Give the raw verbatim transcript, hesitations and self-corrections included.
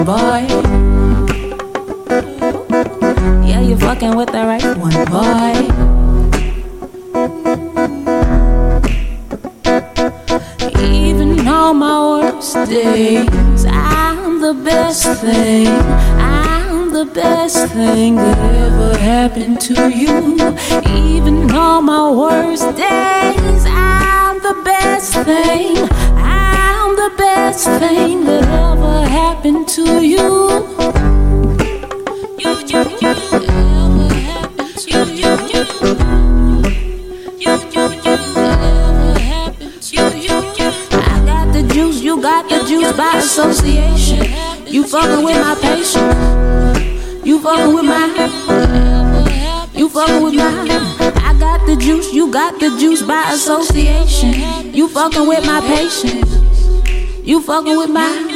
boy. Yeah, you fucking with the right one, boy. Even on my worst days, I'm the best thing. I'm the best thing that ever happened to you. Even on my worst days, I'm the best thing. I'm the best thing that ever happened to you. You, you, you, ever happened to you. You, you, you, you, ever happened to you. I got the juice, you got the juice by association. You fucking with my patience. You fucking with my. You fucking with my. I got the juice, you got the juice by association. You fucking with my patience. You fucking with my.